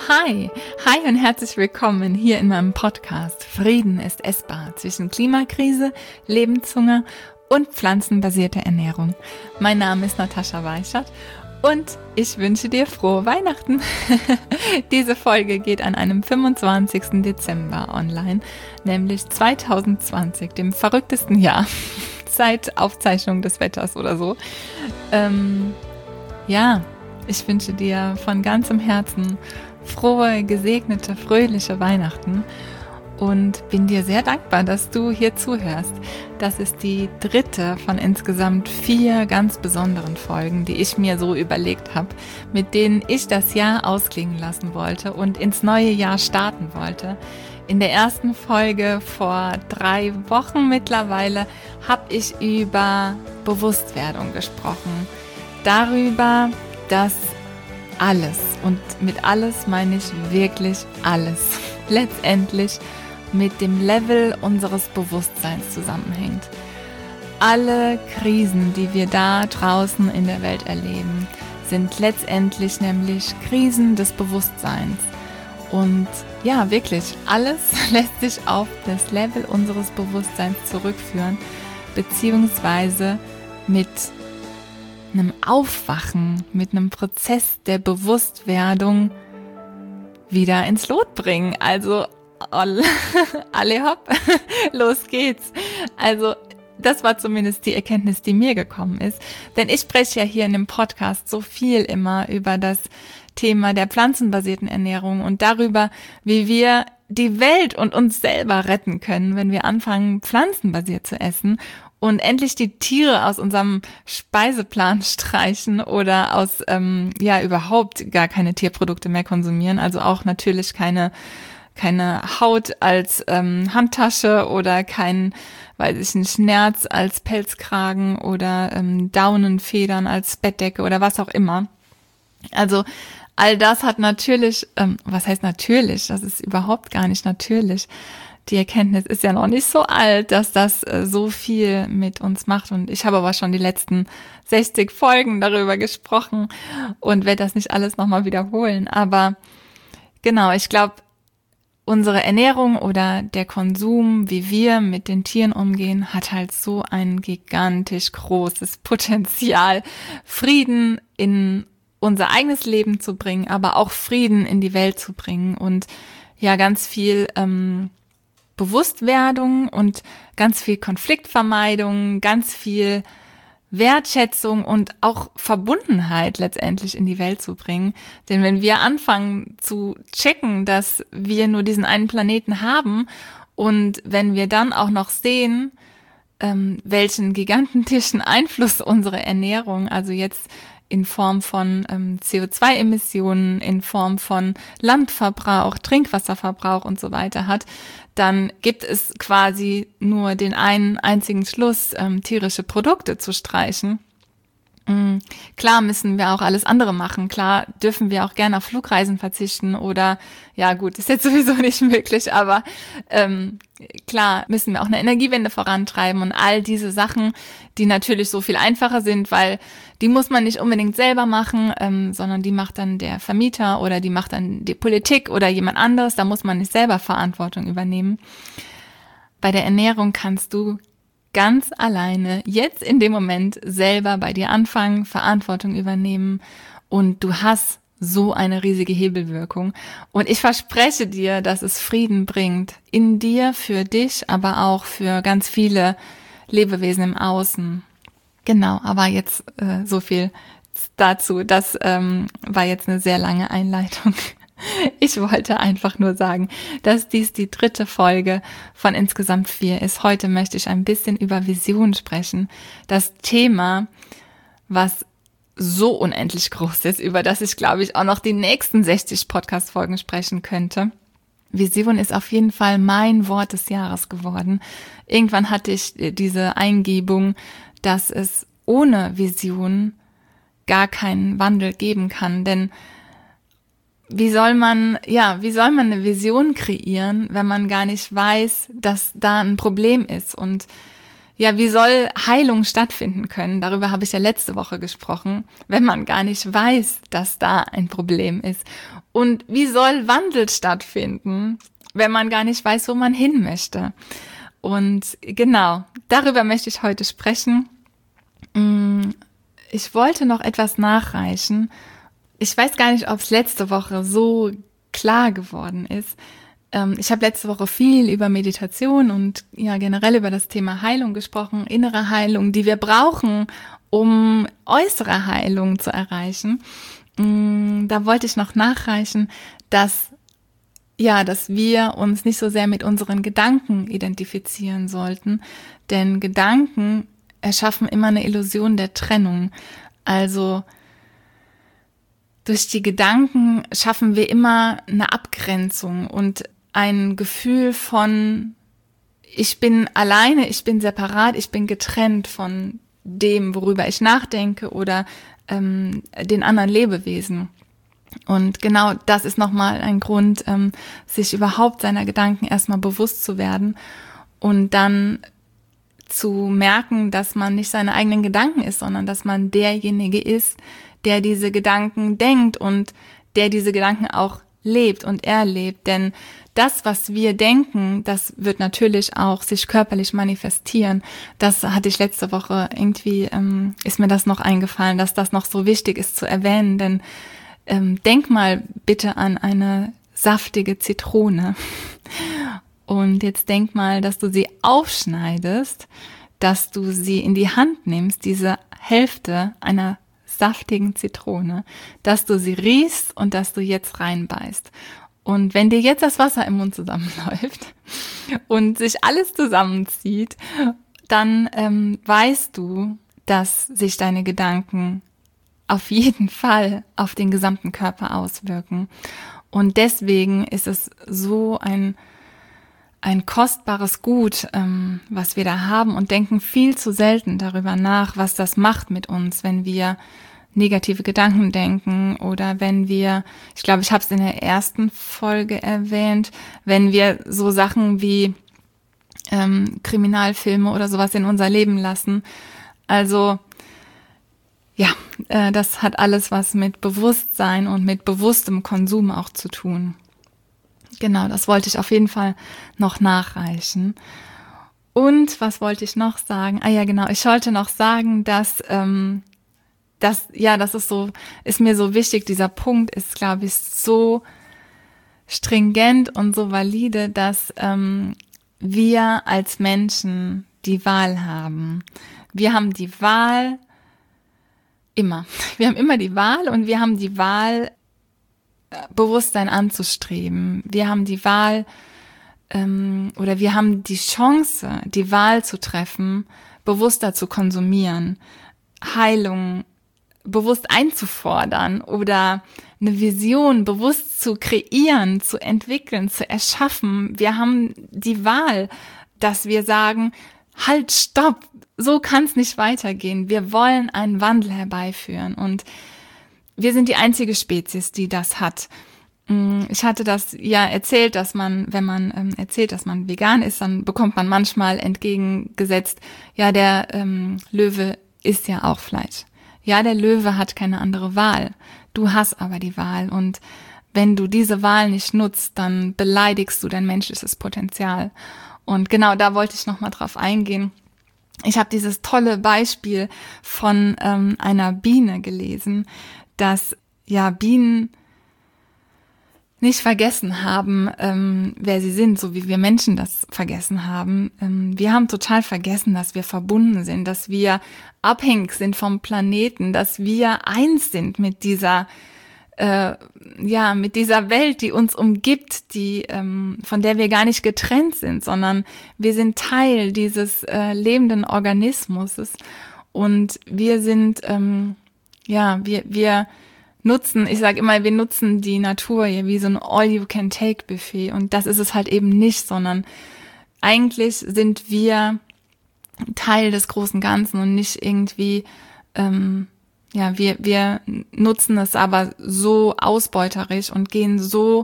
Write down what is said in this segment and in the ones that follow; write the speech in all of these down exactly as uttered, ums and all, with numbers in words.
Hi, hi und herzlich willkommen hier in meinem Podcast Frieden ist essbar zwischen Klimakrise, Lebenshunger und pflanzenbasierter Ernährung. Mein Name ist Natascha Weichert und ich wünsche dir frohe Weihnachten. Diese Folge geht an einem fünfundzwanzigsten Dezember online, nämlich zwanzig zwanzig, dem verrücktesten Jahr seit Aufzeichnung des Wetters oder so. Ähm, ja, ich wünsche dir von ganzem Herzen frohe, gesegnete, fröhliche Weihnachten und bin dir sehr dankbar, dass du hier zuhörst. Das ist die dritte von insgesamt vier ganz besonderen Folgen, die ich mir so überlegt habe, mit denen ich das Jahr ausklingen lassen wollte und ins neue Jahr starten wollte. In der ersten Folge vor drei Wochen mittlerweile habe ich über Bewusstwerdung gesprochen. Darüber, dass alles, und mit alles meine ich wirklich alles, letztendlich mit dem Level unseres Bewusstseins zusammenhängt. Alle Krisen, die wir da draußen in der Welt erleben, sind letztendlich nämlich Krisen des Bewusstseins. Und ja, wirklich, alles lässt sich auf das Level unseres Bewusstseins zurückführen, beziehungsweise mit einem Aufwachen, mit einem Prozess der Bewusstwerdung wieder ins Lot bringen. Also alle, alle hopp, los geht's. Also das war zumindest die Erkenntnis, die mir gekommen ist. Denn ich spreche ja hier in dem Podcast so viel immer über das Thema der pflanzenbasierten Ernährung und darüber, wie wir die Welt und uns selber retten können, wenn wir anfangen, pflanzenbasiert zu essen und endlich die Tiere aus unserem Speiseplan streichen oder aus, ähm, ja, überhaupt gar keine Tierprodukte mehr konsumieren. Also auch natürlich keine, keine Haut als ähm, Handtasche oder kein, weiß ich nicht, Nerz als Pelzkragen oder ähm, Daunenfedern als Bettdecke oder was auch immer. Also all das hat natürlich, ähm, was heißt natürlich? Das ist überhaupt gar nicht natürlich. Die Erkenntnis ist ja noch nicht so alt, dass das äh, so viel mit uns macht. Und ich habe aber schon die letzten sechzig Folgen darüber gesprochen und werde das nicht alles nochmal wiederholen. Aber genau, ich glaube, unsere Ernährung oder der Konsum, wie wir mit den Tieren umgehen, hat halt so ein gigantisch großes Potenzial, Frieden in unser eigenes Leben zu bringen, aber auch Frieden in die Welt zu bringen und ja, ganz viel ähm, Bewusstwerdung und ganz viel Konfliktvermeidung, ganz viel Wertschätzung und auch Verbundenheit letztendlich in die Welt zu bringen. Denn wenn wir anfangen zu checken, dass wir nur diesen einen Planeten haben und wenn wir dann auch noch sehen, ähm, welchen gigantischen Einfluss unsere Ernährung, also jetzt in Form von ähm, C O zwei Emissionen, in Form von Landverbrauch, Trinkwasserverbrauch und so weiter hat, dann gibt es quasi nur den einen einzigen Schluss, ähm, tierische Produkte zu streichen. Mhm. Klar müssen wir auch alles andere machen. Klar dürfen wir auch gerne auf Flugreisen verzichten oder, ja gut, ist jetzt sowieso nicht möglich, aber ähm, klar müssen wir auch eine Energiewende vorantreiben und all diese Sachen, die natürlich so viel einfacher sind, weil die muss man nicht unbedingt selber machen, ähm, sondern die macht dann der Vermieter oder die macht dann die Politik oder jemand anderes. Da muss man nicht selber Verantwortung übernehmen. Bei der Ernährung kannst du ganz alleine jetzt in dem Moment selber bei dir anfangen, Verantwortung übernehmen und du hast so eine riesige Hebelwirkung. Und ich verspreche dir, dass es Frieden bringt in dir, für dich, aber auch für ganz viele Lebewesen im Außen. Genau, aber jetzt äh, so viel dazu. Das ähm, war jetzt eine sehr lange Einleitung. Ich wollte einfach nur sagen, dass dies die dritte Folge von insgesamt vier ist. Heute möchte ich ein bisschen über Vision sprechen. Das Thema, was so unendlich groß ist, über das ich, glaube ich, auch noch die nächsten sechzig Podcast-Folgen sprechen könnte. Vision ist auf jeden Fall mein Wort des Jahres geworden. Irgendwann hatte ich diese Eingebung, dass es ohne Vision gar keinen Wandel geben kann, denn wie soll man, ja, wie soll man eine Vision kreieren, wenn man gar nicht weiß, dass da ein Problem ist? Und ja, wie soll Heilung stattfinden können? Darüber habe ich ja letzte Woche gesprochen, wenn man gar nicht weiß, dass da ein Problem ist. Und wie soll Wandel stattfinden, wenn man gar nicht weiß, wo man hin möchte? Und genau, darüber möchte ich heute sprechen. Ich wollte noch etwas nachreichen. Ich weiß gar nicht, ob es letzte Woche so klar geworden ist. Ich habe letzte Woche viel über Meditation und ja generell über das Thema Heilung gesprochen, innere Heilung, die wir brauchen, um äußere Heilung zu erreichen. Da wollte ich noch nachreichen, dass ja, dass wir uns nicht so sehr mit unseren Gedanken identifizieren sollten, denn Gedanken erschaffen immer eine Illusion der Trennung. Also durch die Gedanken schaffen wir immer eine Abgrenzung und ein Gefühl von, ich bin alleine, ich bin separat, ich bin getrennt von dem, worüber ich nachdenke oder ähm, den anderen Lebewesen. Und genau das ist nochmal ein Grund, ähm, sich überhaupt seiner Gedanken erstmal bewusst zu werden und dann zu merken, dass man nicht seine eigenen Gedanken ist, sondern dass man derjenige ist, der diese Gedanken denkt und der diese Gedanken auch lebt und erlebt. Denn das, was wir denken, das wird natürlich auch sich körperlich manifestieren. Das hatte ich letzte Woche irgendwie, ähm, ist mir das noch eingefallen, dass das noch so wichtig ist zu erwähnen, denn ähm, denk mal bitte an eine saftige Zitrone und jetzt denk mal, dass du sie aufschneidest, dass du sie in die Hand nimmst, diese Hälfte einer saftigen Zitrone, dass du sie riechst und dass du jetzt reinbeißt. Und wenn dir jetzt das Wasser im Mund zusammenläuft und sich alles zusammenzieht, dann ähm, weißt du, dass sich deine Gedanken auf jeden Fall auf den gesamten Körper auswirken. Und deswegen ist es so ein, ein kostbares Gut, ähm, was wir da haben und denken viel zu selten darüber nach, was das macht mit uns, wenn wir negative Gedanken denken oder wenn wir, ich glaube, ich habe es in der ersten Folge erwähnt, wenn wir so Sachen wie ähm, Kriminalfilme oder sowas in unser Leben lassen. Also ja, äh, das hat alles was mit Bewusstsein und mit bewusstem Konsum auch zu tun. Genau, das wollte ich auf jeden Fall noch nachreichen. Und was wollte ich noch sagen? Ah ja, genau, ich wollte noch sagen, dass ähm, das, ja, das ist so, ist mir so wichtig. Dieser Punkt ist, glaube ich, so stringent und so valide, dass ähm, wir als Menschen die Wahl haben. Wir haben die Wahl immer. Wir haben immer die Wahl und wir haben die Wahl, Bewusstsein anzustreben. Wir haben die Wahl ähm, oder wir haben die Chance, die Wahl zu treffen, bewusster zu konsumieren, Heilung bewusst einzufordern oder eine Vision bewusst zu kreieren, zu entwickeln, zu erschaffen. Wir haben die Wahl, dass wir sagen, halt, stopp, so kann es nicht weitergehen. Wir wollen einen Wandel herbeiführen und wir sind die einzige Spezies, die das hat. Ich hatte das ja erzählt, dass man, wenn man ähm, erzählt, dass man vegan ist, dann bekommt man manchmal entgegengesetzt, ja, der ähm, Löwe isst ja auch Fleisch. Ja, der Löwe hat keine andere Wahl. Du hast aber die Wahl und wenn du diese Wahl nicht nutzt, dann beleidigst du dein menschliches Potenzial. Und genau da wollte ich nochmal drauf eingehen. Ich habe dieses tolle Beispiel von ähm, einer Biene gelesen, dass ja Bienen nicht vergessen haben, ähm, wer sie sind, so wie wir Menschen das vergessen haben. Ähm, wir haben total vergessen, dass wir verbunden sind, dass wir abhängig sind vom Planeten, dass wir eins sind mit dieser äh, ja mit dieser Welt, die uns umgibt, die ähm, von der wir gar nicht getrennt sind, sondern wir sind Teil dieses äh, lebenden Organismus und wir sind ähm, ja wir wir nutzen, ich sage immer, wir nutzen die Natur hier wie so ein All-You-Can-Take-Buffet und das ist es halt eben nicht, sondern eigentlich sind wir Teil des großen Ganzen und nicht irgendwie, ähm, ja, wir wir nutzen es aber so ausbeuterisch und gehen so,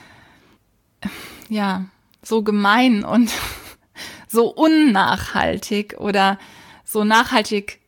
ja, so gemein und so unnachhaltig oder so nachhaltig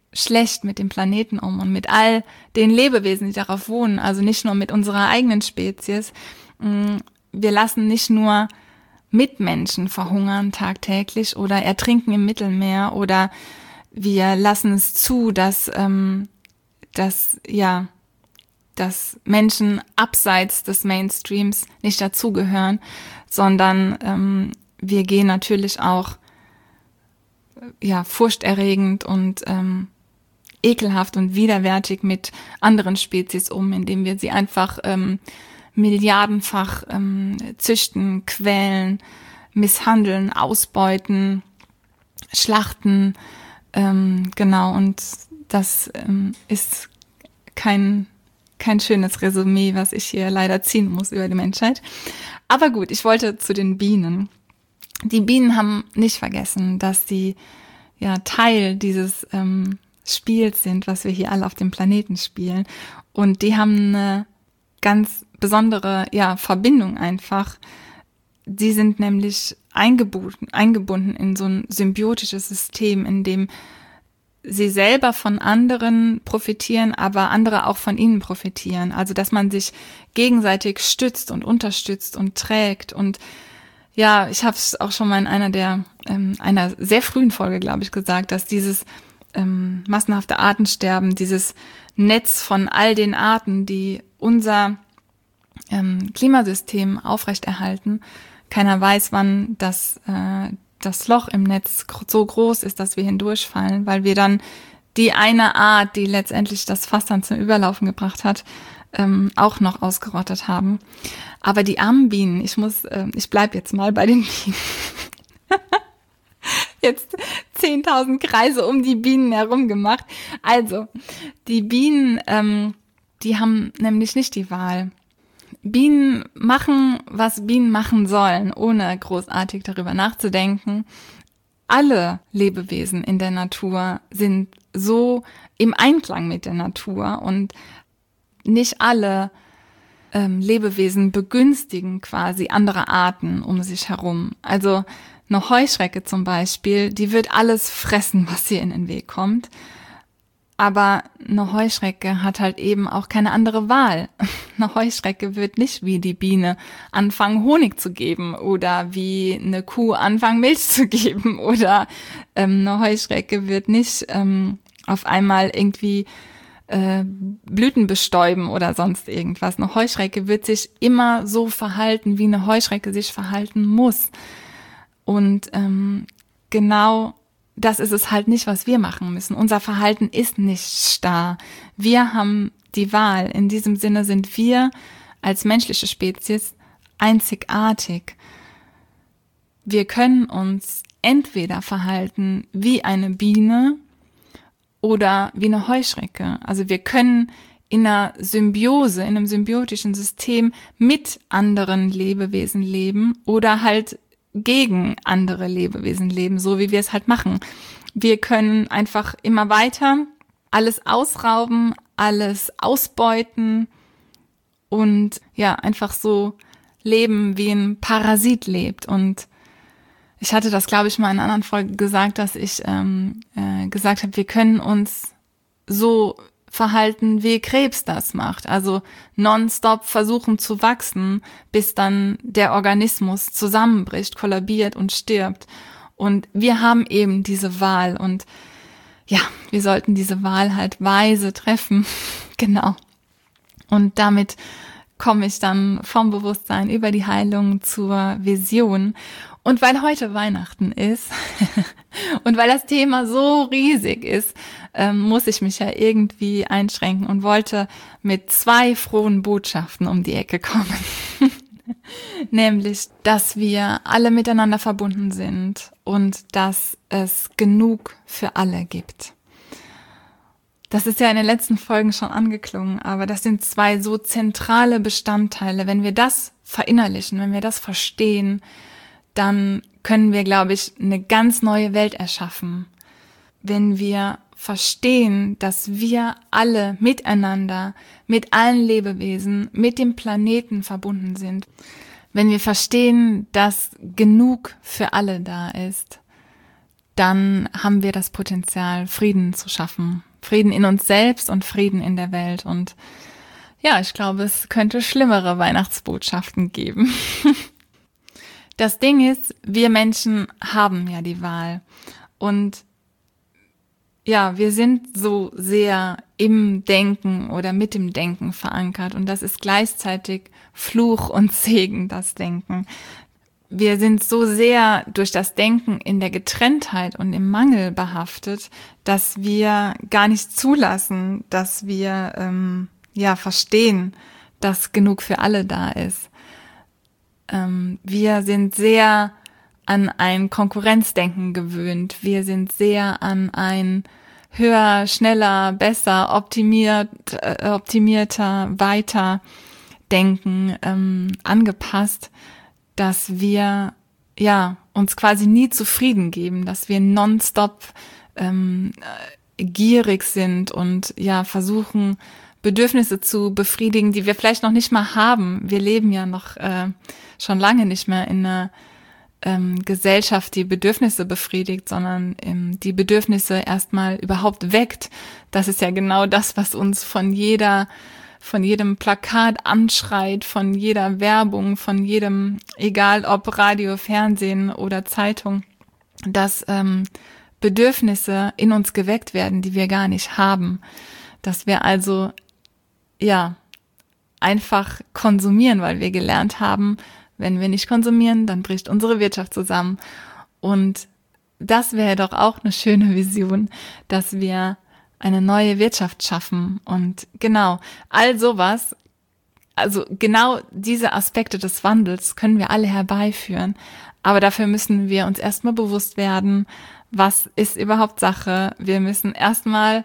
schlecht mit dem Planeten um und mit all den Lebewesen, die darauf wohnen, also nicht nur mit unserer eigenen Spezies. Wir lassen nicht nur Mitmenschen verhungern tagtäglich oder ertrinken im Mittelmeer, oder wir lassen es zu, dass, ähm, dass, ja, dass Menschen abseits des Mainstreams nicht dazugehören, sondern ähm, wir gehen natürlich auch ja furchterregend und ähm, ekelhaft und widerwärtig mit anderen Spezies um, indem wir sie einfach ähm, milliardenfach ähm, züchten, quälen, misshandeln, ausbeuten, schlachten, ähm, genau, und das ähm, ist kein kein schönes Resümee, was ich hier leider ziehen muss über die Menschheit. Aber gut, ich wollte zu den Bienen. Die Bienen haben nicht vergessen, dass sie ja Teil dieses ähm, Spiels sind, was wir hier alle auf dem Planeten spielen. Und die haben eine ganz besondere ja Verbindung einfach. Sie sind nämlich eingebunden, eingebunden in so ein symbiotisches System, in dem sie selber von anderen profitieren, aber andere auch von ihnen profitieren. Also, dass man sich gegenseitig stützt und unterstützt und trägt. Und ja, ich habe es auch schon mal in einer der, ähm, einer sehr frühen Folge, glaube ich, gesagt, dass dieses ähm, massenhafte Artensterben, dieses Netz von all den Arten, die unser ähm, Klimasystem aufrechterhalten, keiner weiß, wann das äh, das Loch im Netz so groß ist, dass wir hindurchfallen, weil wir dann die eine Art, die letztendlich das Fass dann zum Überlaufen gebracht hat, ähm, auch noch ausgerottet haben. Aber die armen Bienen, ich muss, äh, ich bleib jetzt mal bei den Bienen. Jetzt zehntausend Kreise um die Bienen herum gemacht. Also, die Bienen, ähm, die haben nämlich nicht die Wahl. Bienen machen, was Bienen machen sollen, ohne großartig darüber nachzudenken. Alle Lebewesen in der Natur sind so im Einklang mit der Natur, und nicht alle ähm, Lebewesen begünstigen quasi andere Arten um sich herum. Also eine Heuschrecke zum Beispiel, die wird alles fressen, was ihr in den Weg kommt. Aber eine Heuschrecke hat halt eben auch keine andere Wahl. Eine Heuschrecke wird nicht wie die Biene anfangen, Honig zu geben, oder wie eine Kuh anfangen, Milch zu geben, oder ähm, eine Heuschrecke wird nicht ähm, auf einmal irgendwie äh, Blüten bestäuben oder sonst irgendwas. Eine Heuschrecke wird sich immer so verhalten, wie eine Heuschrecke sich verhalten muss. Und ähm, genau das ist es halt nicht, was wir machen müssen. Unser Verhalten ist nicht starr. Wir haben die Wahl. In diesem Sinne sind wir als menschliche Spezies einzigartig. Wir können uns entweder verhalten wie eine Biene oder wie eine Heuschrecke. Also wir können in einer Symbiose, in einem symbiotischen System mit anderen Lebewesen leben oder halt gegen andere Lebewesen leben, so wie wir es halt machen. Wir können einfach immer weiter alles ausrauben, alles ausbeuten und ja, einfach so leben, wie ein Parasit lebt. Und ich hatte das, glaube ich, mal in einer anderen Folge gesagt, dass ich ähm, äh, gesagt habe, wir können uns so verhalten, wie Krebs das macht. Also nonstop versuchen zu wachsen, bis dann der Organismus zusammenbricht, kollabiert und stirbt. Und wir haben eben diese Wahl. Und ja, wir sollten diese Wahl halt weise treffen. Genau. Und damit komme ich dann vom Bewusstsein über die Heilung zur Vision. Und weil heute Weihnachten ist und weil das Thema so riesig ist, ähm, muss ich mich ja irgendwie einschränken und wollte mit zwei frohen Botschaften um die Ecke kommen. Nämlich, dass wir alle miteinander verbunden sind und dass es genug für alle gibt. Das ist ja in den letzten Folgen schon angeklungen, aber das sind zwei so zentrale Bestandteile. Wenn wir das verinnerlichen, wenn wir das verstehen, dann können wir, glaube ich, eine ganz neue Welt erschaffen. Wenn wir verstehen, dass wir alle miteinander, mit allen Lebewesen, mit dem Planeten verbunden sind. Wenn wir verstehen, dass genug für alle da ist, dann haben wir das Potenzial, Frieden zu schaffen. Frieden in uns selbst und Frieden in der Welt. Und ja, ich glaube, es könnte schlimmere Weihnachtsbotschaften geben. Das Ding ist, wir Menschen haben ja die Wahl. Und ja, wir sind so sehr im Denken oder mit dem Denken verankert. Und das ist gleichzeitig Fluch und Segen, das Denken. Wir sind so sehr durch das Denken in der Getrenntheit und im Mangel behaftet, dass wir gar nicht zulassen, dass wir ähm, ja verstehen, dass genug für alle da ist. Ähm, wir sind sehr an ein Konkurrenzdenken gewöhnt. Wir sind sehr an ein höher, schneller, besser, optimiert, äh, optimierter, weiter Denken ähm, angepasst, dass wir ja uns quasi nie zufrieden geben, dass wir nonstop ähm, gierig sind und ja versuchen, Bedürfnisse zu befriedigen, die wir vielleicht noch nicht mal haben. Wir leben ja noch äh, schon lange nicht mehr in einer ähm, Gesellschaft, die Bedürfnisse befriedigt, sondern ähm, die Bedürfnisse erstmal überhaupt weckt. Das ist ja genau das, was uns von jeder von jedem Plakat anschreit, von jeder Werbung, von jedem, egal ob Radio, Fernsehen oder Zeitung, dass ähm, Bedürfnisse in uns geweckt werden, die wir gar nicht haben. Dass wir also, ja, einfach konsumieren, weil wir gelernt haben, wenn wir nicht konsumieren, dann bricht unsere Wirtschaft zusammen. Und das wäre doch auch eine schöne Vision, dass wir eine neue Wirtschaft schaffen. Und genau, all sowas, also genau diese Aspekte des Wandels können wir alle herbeiführen. Aber dafür müssen wir uns erstmal bewusst werden, was ist überhaupt Sache. Wir müssen erstmal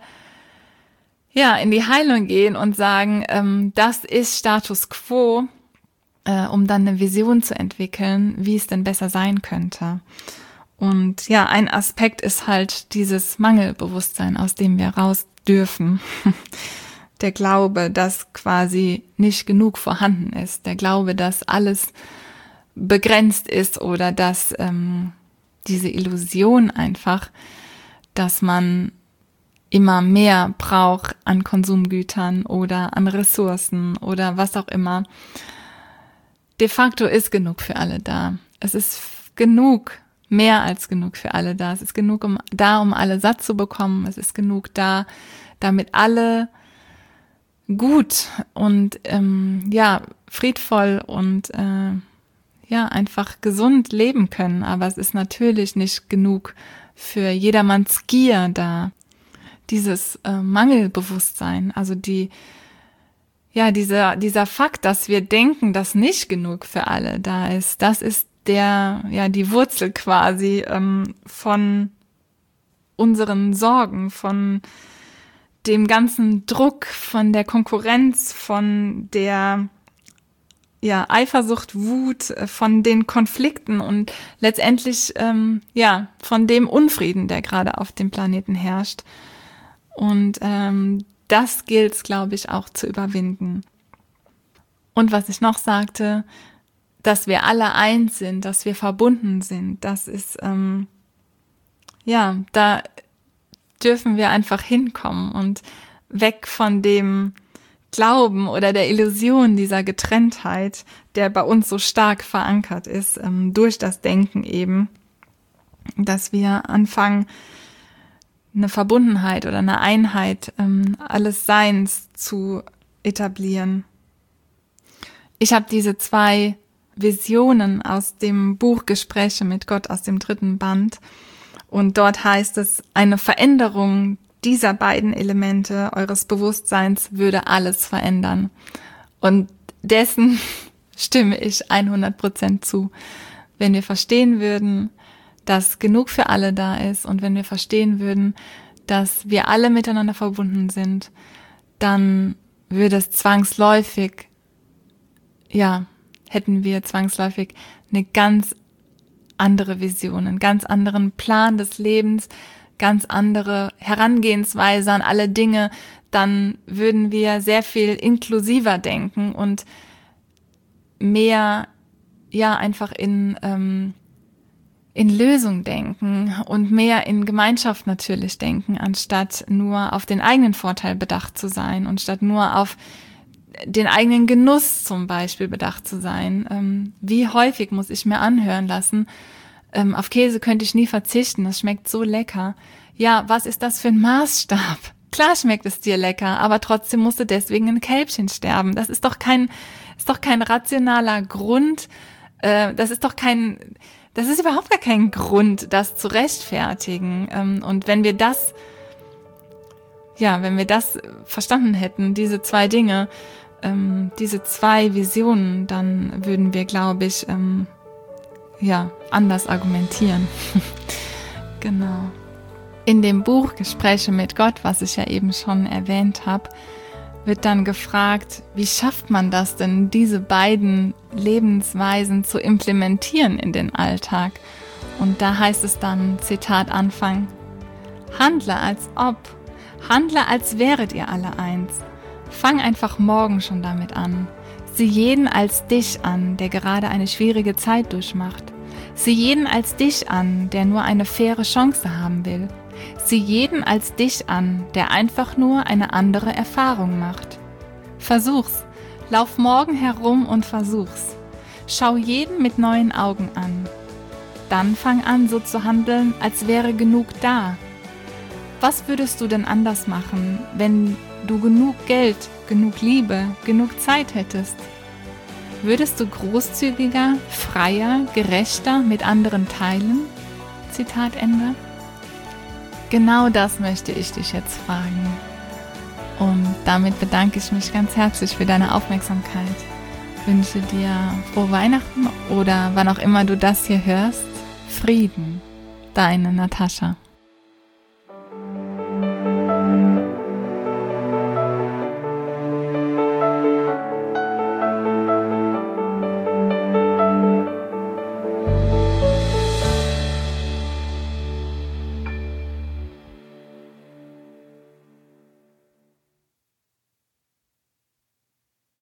ja in die Heilung gehen und sagen, ähm, das ist Status quo, äh, um dann eine Vision zu entwickeln, wie es denn besser sein könnte. Und ja, ein Aspekt ist halt dieses Mangelbewusstsein, aus dem wir raus dürfen. Der Glaube, dass quasi nicht genug vorhanden ist. Der Glaube, dass alles begrenzt ist oder dass ähm, diese Illusion einfach, dass man immer mehr braucht an Konsumgütern oder an Ressourcen oder was auch immer. De facto ist genug für alle da. Es ist genug, mehr als genug für alle da. Es ist genug um, da, um alle satt zu bekommen. Es ist genug da, damit alle gut und ähm, ja friedvoll und äh, ja einfach gesund leben können. Aber es ist natürlich nicht genug für jedermanns Gier da. Dieses äh, Mangelbewusstsein, also die ja dieser dieser Fakt, dass wir denken, dass nicht genug für alle da ist, das ist der ja die Wurzel quasi ähm, von unseren Sorgen, von dem ganzen Druck, von der Konkurrenz, von der ja Eifersucht, Wut, von den Konflikten und letztendlich ähm, ja von dem Unfrieden, der gerade auf dem Planeten herrscht. Und ähm, das gilt es, glaube ich, auch zu überwinden. Und was ich noch sagte, dass wir alle eins sind, dass wir verbunden sind, das ist, ähm, ja, da dürfen wir einfach hinkommen und weg von dem Glauben oder der Illusion dieser Getrenntheit, der bei uns so stark verankert ist, ähm, durch das Denken eben, dass wir anfangen, eine Verbundenheit oder eine Einheit ähm, alles Seins zu etablieren. Ich habe diese zwei Visionen aus dem Buch Gespräche mit Gott aus dem dritten Band und dort heißt es, eine Veränderung dieser beiden Elemente eures Bewusstseins würde alles verändern. Und dessen stimme ich hundert Prozent zu. Wenn wir verstehen würden, dass genug für alle da ist und wenn wir verstehen würden, dass wir alle miteinander verbunden sind, dann würde es zwangsläufig, ja, hätten wir zwangsläufig eine ganz andere Vision, einen ganz anderen Plan des Lebens, ganz andere Herangehensweise an alle Dinge, dann würden wir sehr viel inklusiver denken und mehr, ja, einfach in, ähm, in Lösung denken und mehr in Gemeinschaft natürlich denken, anstatt nur auf den eigenen Vorteil bedacht zu sein und statt nur auf den eigenen Genuss zum Beispiel bedacht zu sein. Ähm, wie häufig muss ich mir anhören lassen, ähm, auf Käse könnte ich nie verzichten, das schmeckt so lecker. Ja, was ist das für ein Maßstab? Klar schmeckt es dir lecker, aber trotzdem musste deswegen ein Kälbchen sterben. Das ist doch kein, ist doch kein rationaler Grund. Äh, das ist doch kein, das ist überhaupt gar kein Grund, das zu rechtfertigen. Ähm, und wenn wir das, ja, wenn wir das verstanden hätten, diese zwei Dinge, ähm, diese zwei Visionen, dann würden wir, glaube ich, ähm, ja, anders argumentieren. Genau. In dem Buch Gespräche mit Gott, was ich ja eben schon erwähnt habe, wird dann gefragt, wie schafft man das denn, diese beiden Lebensweisen zu implementieren in den Alltag? Und da heißt es dann, Zitat Anfang, handle als ob, handle als wäret ihr alle eins. Fang einfach morgen schon damit an. Sieh jeden als dich an, der gerade eine schwierige Zeit durchmacht. Sieh jeden als dich an, der nur eine faire Chance haben will. Sieh jeden als dich an, der einfach nur eine andere Erfahrung macht. Versuch's. Lauf morgen herum und versuch's. Schau jeden mit neuen Augen an. Dann fang an, so zu handeln, als wäre genug da. Was würdest du denn anders machen, wenn du genug Geld, genug Liebe, genug Zeit hättest? Würdest du großzügiger, freier, gerechter mit anderen teilen? Zitat Ende. Genau das möchte ich dich jetzt fragen. Und damit bedanke ich mich ganz herzlich für deine Aufmerksamkeit. Wünsche dir frohe Weihnachten oder wann auch immer du das hier hörst, Frieden. Deine Natascha.